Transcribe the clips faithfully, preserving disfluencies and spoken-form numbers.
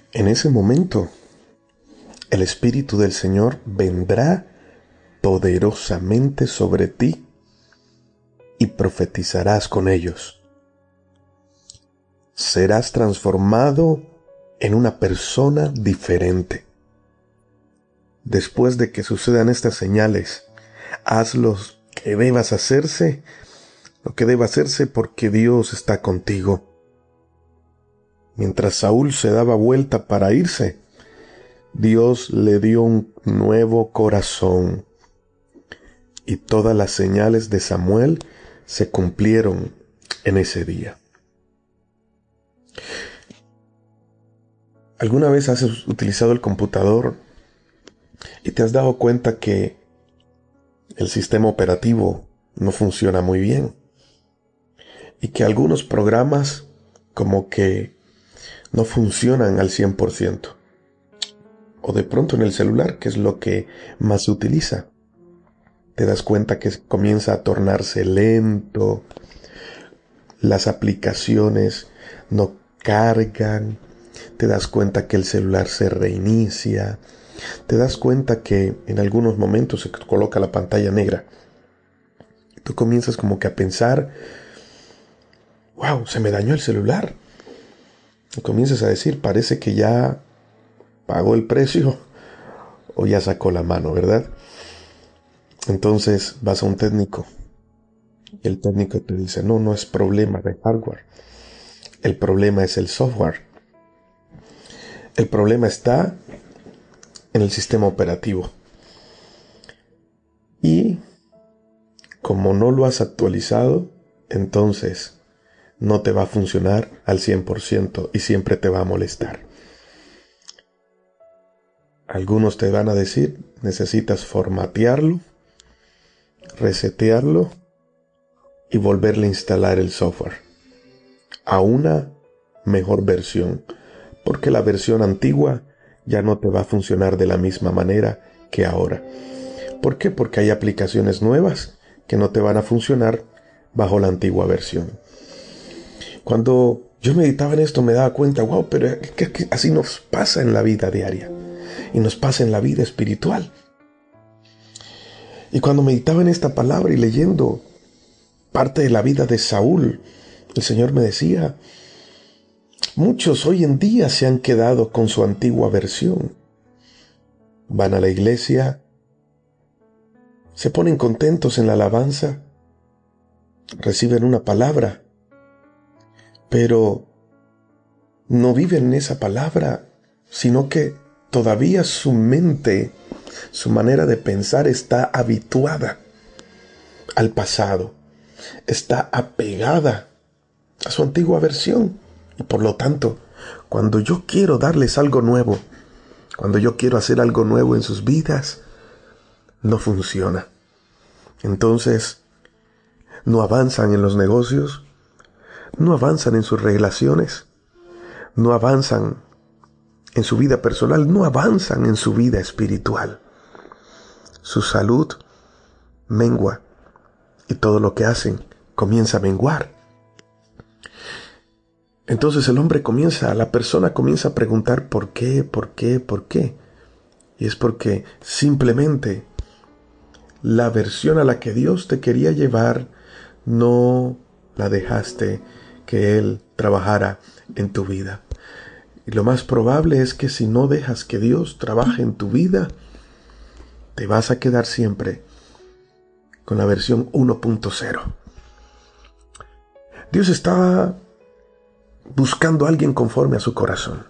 En ese momento, el Espíritu del Señor vendrá poderosamente sobre ti y profetizarás con ellos. Serás transformado en una persona diferente. Después de que sucedan estas señales, haz lo que debas hacerse, lo que deba hacerse porque Dios está contigo. Mientras Saúl se daba vuelta para irse, Dios le dio un nuevo corazón y todas las señales de Samuel se cumplieron en ese día. ¿Alguna vez has utilizado el computador y te has dado cuenta que el sistema operativo no funciona muy bien? Y que algunos programas como que no funcionan al cien por ciento. O de pronto en el celular, que es lo que más se utiliza, te das cuenta que comienza a tornarse lento, las aplicaciones no cargan, te das cuenta que el celular se reinicia, te das cuenta que en algunos momentos se coloca la pantalla negra. Tú comienzas como que a pensar, wow, se me dañó el celular. Y comienzas a decir, parece que ya pagó el precio o ya sacó la mano, ¿verdad? Entonces vas a un técnico y el técnico te dice, no, no es problema de hardware. El problema es el software. El problema está en el sistema operativo. Y como no lo has actualizado, entonces no te va a funcionar al cien por ciento y siempre te va a molestar. Algunos te van a decir, necesitas formatearlo, resetearlo y volverle a instalar el software a una mejor versión, porque la versión antigua ya no te va a funcionar de la misma manera que ahora. ¿Por qué? Porque hay aplicaciones nuevas que no te van a funcionar bajo la antigua versión. Cuando yo meditaba en esto me daba cuenta, wow, pero es que así nos pasa en la vida diaria y nos pasa en la vida espiritual. Y cuando meditaba en esta palabra y leyendo parte de la vida de Saúl, el Señor me decía, muchos hoy en día se han quedado con su antigua versión. Van a la iglesia, se ponen contentos en la alabanza, reciben una palabra, pero no viven esa palabra, sino que todavía su mente, su manera de pensar está habituada al pasado, está apegada a su antigua versión. Y por lo tanto, cuando yo quiero darles algo nuevo, cuando yo quiero hacer algo nuevo en sus vidas, no funciona. Entonces, no avanzan en los negocios, no avanzan en sus relaciones, no avanzan en su vida personal, no avanzan en su vida espiritual. Su salud mengua y todo lo que hacen comienza a menguar. Entonces el hombre comienza, la persona comienza a preguntar ¿por qué? ¿Por qué? ¿Por qué? Y es porque simplemente la versión a la que Dios te quería llevar no la dejaste que Él trabajara en tu vida. Y lo más probable es que si no dejas que Dios trabaje en tu vida, te vas a quedar siempre con la versión uno punto cero. Dios estaba buscando a alguien conforme a su corazón.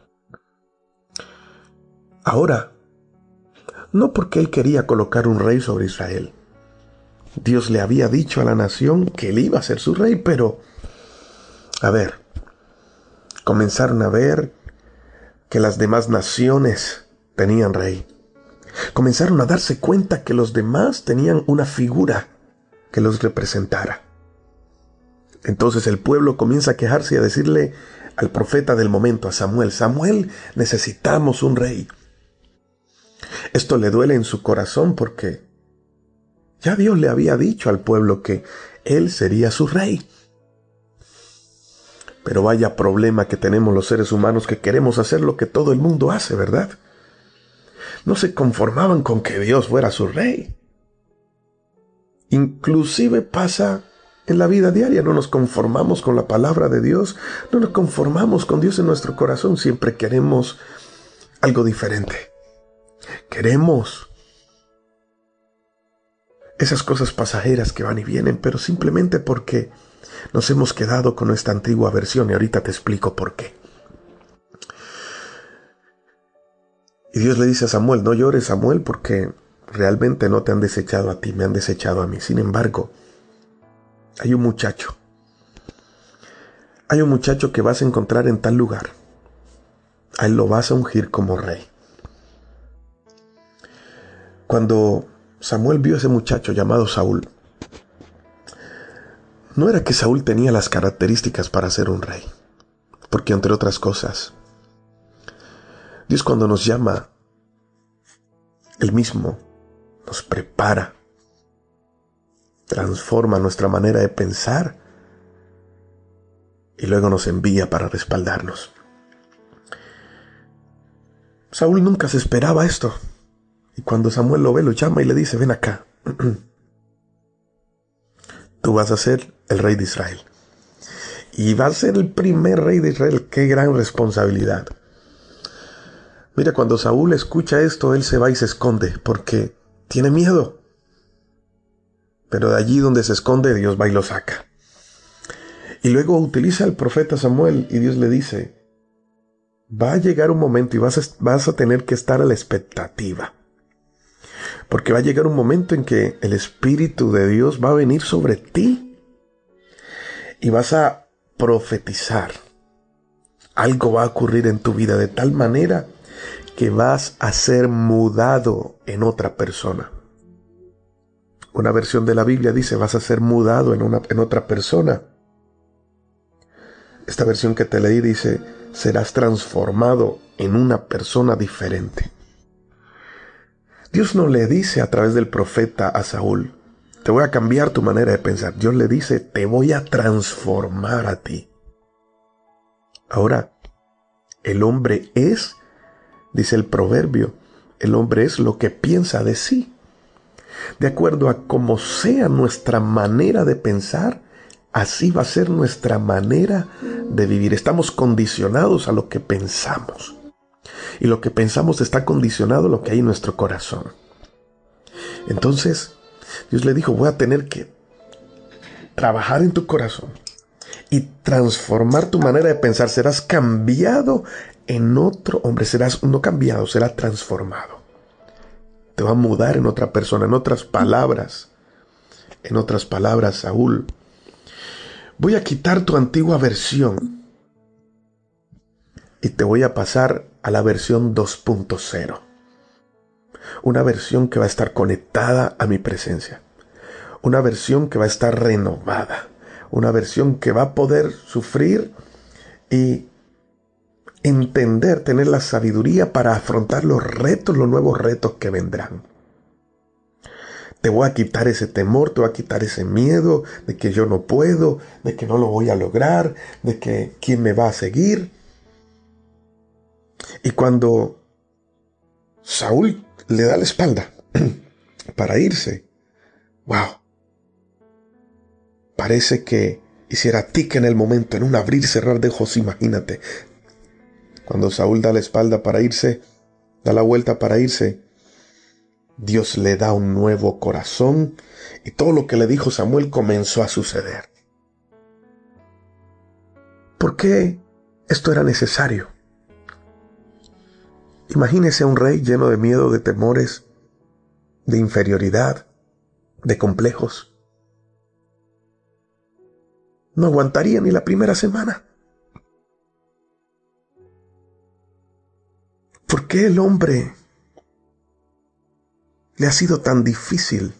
Ahora, no porque Él quería colocar un rey sobre Israel. Dios le había dicho a la nación que Él iba a ser su rey, pero, a ver, comenzaron a ver que las demás naciones tenían rey. Comenzaron a darse cuenta que los demás tenían una figura que los representara. Entonces el pueblo comienza a quejarse y a decirle al profeta del momento, a Samuel, Samuel, necesitamos un rey. Esto le duele en su corazón porque ya Dios le había dicho al pueblo que Él sería su rey. Pero vaya problema que tenemos los seres humanos, que queremos hacer lo que todo el mundo hace, ¿verdad? No se conformaban con que Dios fuera su rey. Inclusive pasa en la vida diaria, no nos conformamos con la palabra de Dios, no nos conformamos con Dios en nuestro corazón, siempre queremos algo diferente. Queremos esas cosas pasajeras que van y vienen, pero simplemente porque nos hemos quedado con nuestra antigua versión, y ahorita te explico por qué. Y Dios le dice a Samuel: no llores, Samuel, porque realmente no te han desechado a ti, me han desechado a mí. Sin embargo, hay un muchacho. Hay un muchacho que vas a encontrar en tal lugar. A él lo vas a ungir como rey. Cuando Samuel vio a ese muchacho llamado Saúl, no era que Saúl tenía las características para ser un rey, porque entre otras cosas, Dios cuando nos llama, Él mismo nos prepara, transforma nuestra manera de pensar y luego nos envía para respaldarnos. Saúl nunca se esperaba esto, y cuando Samuel lo ve, lo llama y le dice: ven acá, tú vas a ser el rey de Israel, y vas a ser el primer rey de Israel. ¡Qué gran responsabilidad! Mira, cuando Saúl escucha esto, él se va y se esconde porque tiene miedo. Pero de allí donde se esconde, Dios va y lo saca. Y luego utiliza al profeta Samuel y Dios le dice: va a llegar un momento y vas a, vas a tener que estar a la expectativa. Porque va a llegar un momento en que el Espíritu de Dios va a venir sobre ti y vas a profetizar. Algo va a ocurrir en tu vida de tal manera que vas a ser mudado en otra persona. Una versión de la Biblia dice: vas a ser mudado en, una, en otra persona. Esta versión que te leí dice: serás transformado en una persona diferente. Dios no le dice a través del profeta a Saúl: te voy a cambiar tu manera de pensar. Dios le dice: te voy a transformar a ti. Ahora, el hombre es, dice el proverbio, el hombre es lo que piensa de sí. De acuerdo a cómo sea nuestra manera de pensar, así va a ser nuestra manera de vivir. Estamos condicionados a lo que pensamos. Y lo que pensamos está condicionado a lo que hay en nuestro corazón. Entonces, Dios le dijo: voy a tener que trabajar en tu corazón y transformar tu manera de pensar. Serás cambiado en otro hombre. Serás no cambiado, serás transformado. Te va a mudar en otra persona. En otras palabras, en otras palabras, Saúl, voy a quitar tu antigua versión y te voy a pasar a la versión dos punto cero. Una versión que va a estar conectada a mi presencia. Una versión que va a estar renovada. Una versión que va a poder sufrir y entender, tener la sabiduría para afrontar los retos, los nuevos retos que vendrán. Te voy a quitar ese temor, te voy a quitar ese miedo de que yo no puedo, de que no lo voy a lograr, de que quién me va a seguir. Y cuando Saúl le da la espalda para irse, wow, parece que hiciera tic en el momento, en un abrir y cerrar de ojos. Imagínate, cuando Saúl da la espalda para irse, da la vuelta para irse, Dios le da un nuevo corazón y todo lo que le dijo Samuel comenzó a suceder. ¿Por qué esto era necesario? Imagínese a un rey lleno de miedo, de temores, de inferioridad, de complejos. No aguantaría ni la primera semana. ¿Por qué el hombre le ha sido tan difícil?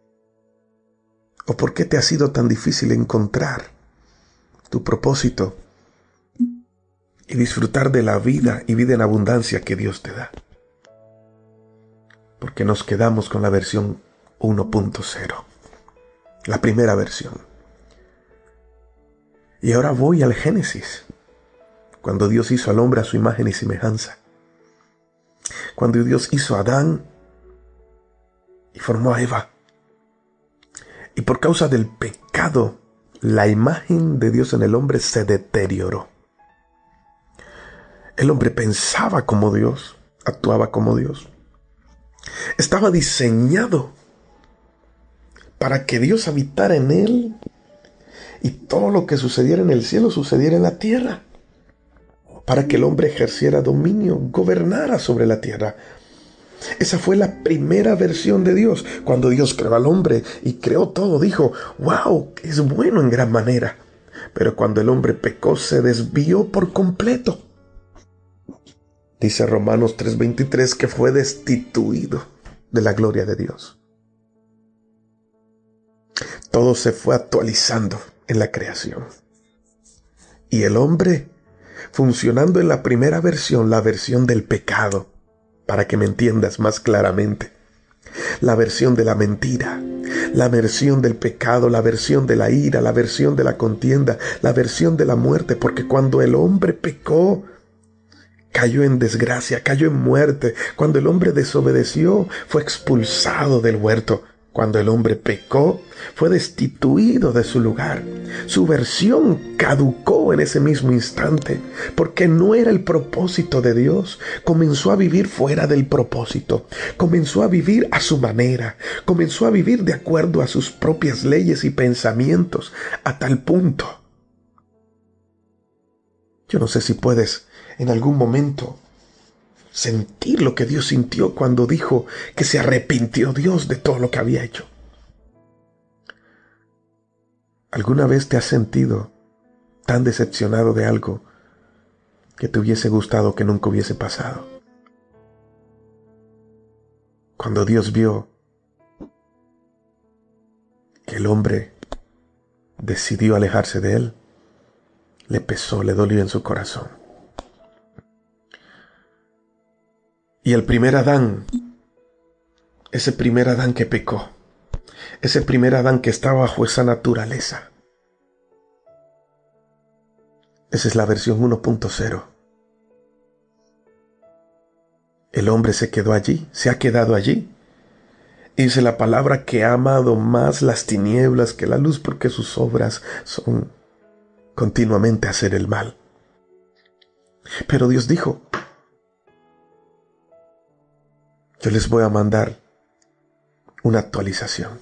¿O por qué te ha sido tan difícil encontrar tu propósito y disfrutar de la vida y vida en abundancia que Dios te da? Porque nos quedamos con la versión uno punto cero, la primera versión. Y ahora voy al Génesis, cuando Dios hizo al hombre a su imagen y semejanza. Cuando Dios hizo a Adán y formó a Eva. Y por causa del pecado, la imagen de Dios en el hombre se deterioró. El hombre pensaba como Dios, actuaba como Dios. Estaba diseñado para que Dios habitara en él y todo lo que sucediera en el cielo sucediera en la tierra. Para que el hombre ejerciera dominio, gobernara sobre la tierra. Esa fue la primera versión de Dios. Cuando Dios creó al hombre y creó todo, dijo, wow, es bueno en gran manera. Pero cuando el hombre pecó, se desvió por completo. Dice Romanos tres veintitrés que fue destituido de la gloria de Dios. Todo se fue actualizando en la creación. Y el hombre, funcionando en la primera versión, la versión del pecado, para que me entiendas más claramente, la versión de la mentira, la versión del pecado, la versión de la ira, la versión de la contienda, la versión de la muerte, porque cuando el hombre pecó, cayó en desgracia, cayó en muerte. Cuando el hombre desobedeció, fue expulsado del huerto. Cuando el hombre pecó, fue destituido de su lugar. Su versión caducó en ese mismo instante, porque no era el propósito de Dios. Comenzó a vivir fuera del propósito. Comenzó a vivir a su manera. Comenzó a vivir de acuerdo a sus propias leyes y pensamientos, a tal punto. Yo no sé si puedes en algún momento sentir lo que Dios sintió cuando dijo que se arrepintió Dios de todo lo que había hecho. ¿Alguna vez te has sentido tan decepcionado de algo que te hubiese gustado que nunca hubiese pasado? Cuando Dios vio que el hombre decidió alejarse de él, le pesó, le dolió en su corazón. Y el primer Adán, ese primer Adán que pecó, ese primer Adán que está bajo esa naturaleza, esa es la versión uno punto cero. El hombre se quedó allí, se ha quedado allí. Y dice la palabra que ha amado más las tinieblas que la luz, porque sus obras son continuamente hacer el mal. Pero Dios dijo, yo les voy a mandar una actualización.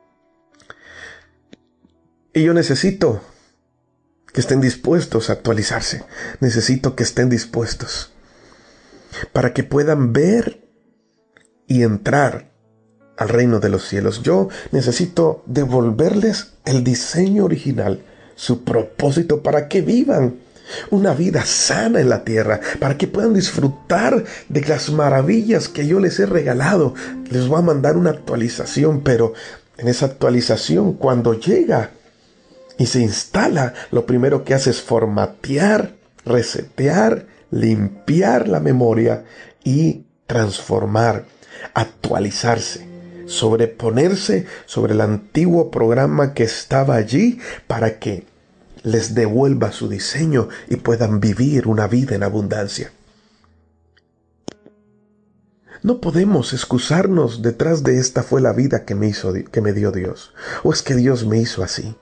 Y yo necesito que estén dispuestos a actualizarse. Necesito que estén dispuestos para que puedan ver y entrar al reino de los cielos. Yo necesito devolverles el diseño original, su propósito, para que vivan una vida sana en la tierra, para que puedan disfrutar de las maravillas que yo les he regalado. Les voy a mandar una actualización, pero en esa actualización, cuando llega y se instala, lo primero que hace es formatear, resetear, limpiar la memoria y transformar, actualizarse, sobreponerse sobre el antiguo programa que estaba allí para que les devuelva su diseño y puedan vivir una vida en abundancia. No podemos excusarnos detrás de esta fue la vida que me hizo, que me dio Dios, o es que Dios me hizo así.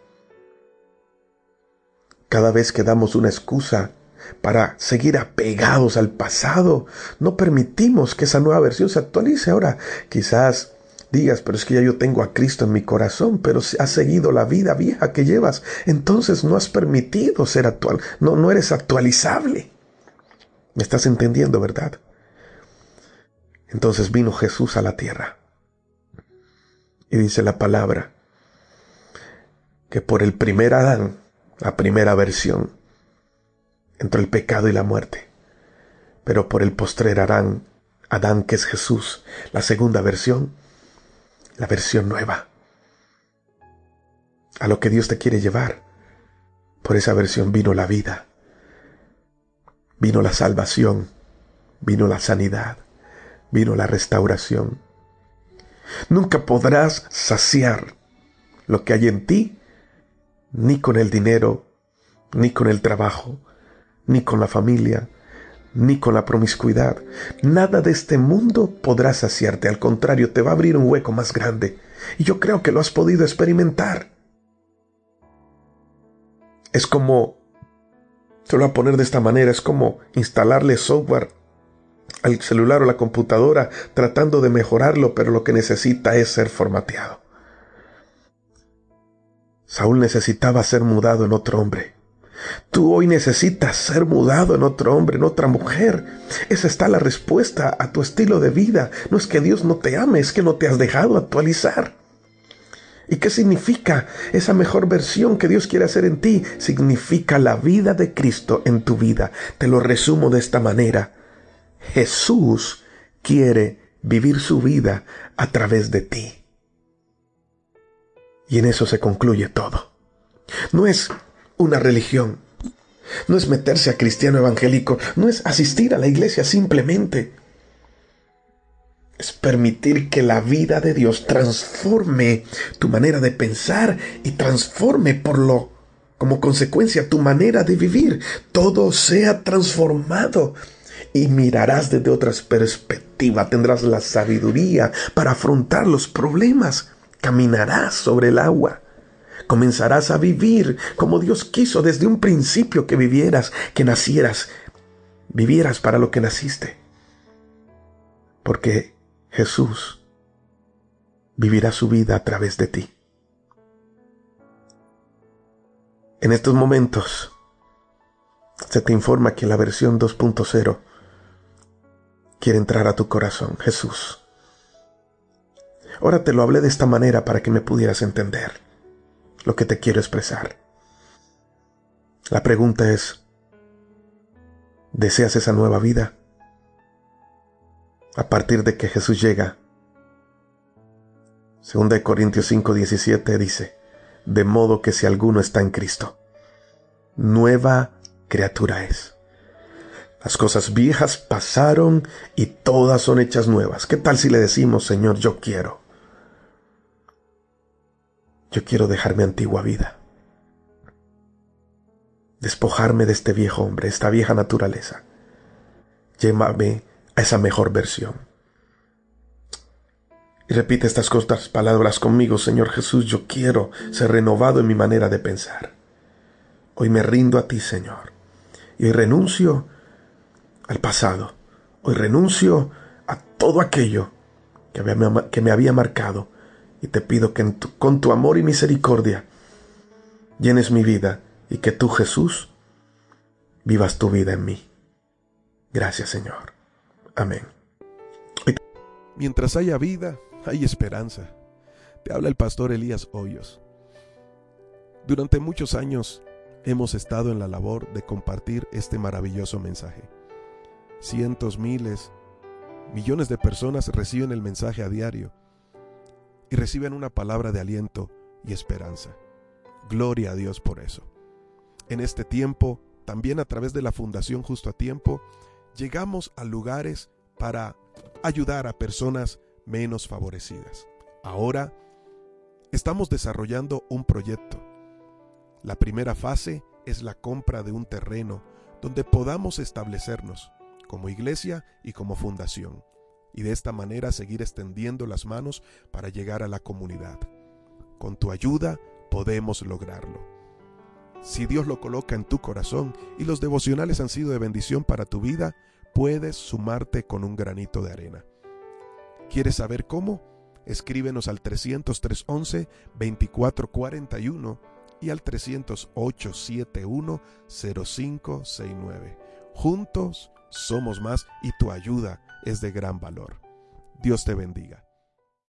Cada vez que damos una excusa para seguir apegados al pasado, no permitimos que esa nueva versión se actualice. Ahora, quizás digas, pero es que ya yo tengo a Cristo en mi corazón, pero has seguido la vida vieja que llevas, entonces no has permitido ser actual, no, no eres actualizable. ¿Me estás entendiendo, verdad? Entonces vino Jesús a la tierra. Y dice la palabra que por el primer Adán, la primera versión, entró el pecado y la muerte. Pero por el postrer Adán, Adán que es Jesús, la segunda versión, la versión nueva, a lo que Dios te quiere llevar. Por esa versión vino la vida, vino la salvación, vino la sanidad, vino la restauración. Nunca podrás saciar lo que hay en ti, ni con el dinero, ni con el trabajo, ni con la familia, ni con la promiscuidad. Nada de este mundo podrá saciarte. Al contrario, te va a abrir un hueco más grande. Y yo creo que lo has podido experimentar. Es como, te lo voy a poner de esta manera, es como instalarle software al celular o la computadora tratando de mejorarlo, pero lo que necesita es ser formateado. Saúl necesitaba ser mudado en otro hombre. Tú hoy necesitas ser mudado en otro hombre, en otra mujer. Esa está la respuesta a tu estilo de vida. No es que Dios no te ame, es que no te has dejado actualizar. ¿Y qué significa esa mejor versión que Dios quiere hacer en ti? Significa la vida de Cristo en tu vida. Te lo resumo de esta manera. Jesús quiere vivir su vida a través de ti. Y en eso se concluye todo. No es una religión, no es meterse a cristiano evangélico, no es asistir a la iglesia simplemente. Es permitir que la vida de Dios transforme tu manera de pensar y transforme por lo, como consecuencia, tu manera de vivir. Todo sea transformado y mirarás desde otra perspectiva. Tendrás la sabiduría para afrontar los problemas. Caminarás sobre el agua. Comenzarás a vivir como Dios quiso desde un principio que vivieras, que nacieras, vivieras para lo que naciste. Porque Jesús vivirá su vida a través de ti. En estos momentos se te informa que la versión dos punto cero quiere entrar a tu corazón, Jesús. Ahora te lo hablé de esta manera para que me pudieras entender lo que te quiero expresar. La pregunta es, ¿deseas esa nueva vida? A partir de que Jesús llega. Segunda de Corintios cinco diecisiete dice, de modo que si alguno está en Cristo, nueva criatura es. Las cosas viejas pasaron y todas son hechas nuevas. ¿Qué tal si le decimos, Señor, yo quiero? Yo quiero dejar mi antigua vida. Despojarme de este viejo hombre, esta vieja naturaleza. Llévame a esa mejor versión. Y repite estas cortas palabras conmigo, Señor Jesús, yo quiero ser renovado en mi manera de pensar. Hoy me rindo a ti, Señor. Y hoy renuncio al pasado. Hoy renuncio a todo aquello que, había, que me había marcado. Y te pido que en tu, con tu amor y misericordia llenes mi vida y que tú, Jesús, vivas tu vida en mí. Gracias, Señor. Amén. Mientras haya vida, hay esperanza. Te habla el pastor Elías Hoyos. Durante muchos años hemos estado en la labor de compartir este maravilloso mensaje. Cientos, miles, millones de personas reciben el mensaje a diario y reciben una palabra de aliento y esperanza. Gloria a Dios por eso. En este tiempo, también a través de la Fundación Justo a Tiempo, llegamos a lugares para ayudar a personas menos favorecidas. Ahora, estamos desarrollando un proyecto. La primera fase es la compra de un terreno donde podamos establecernos como iglesia y como fundación, y de esta manera seguir extendiendo las manos para llegar a la comunidad. Con tu ayuda podemos lograrlo. Si Dios lo coloca en tu corazón y los devocionales han sido de bendición para tu vida, puedes sumarte con un granito de arena. ¿Quieres saber cómo? Escríbenos al trescientos tres once veinticuatro cuarenta y uno y al trescientos ocho setenta y uno cero cinco sesenta y nueve. Juntos somos más y tu ayuda es de gran valor. Dios te bendiga.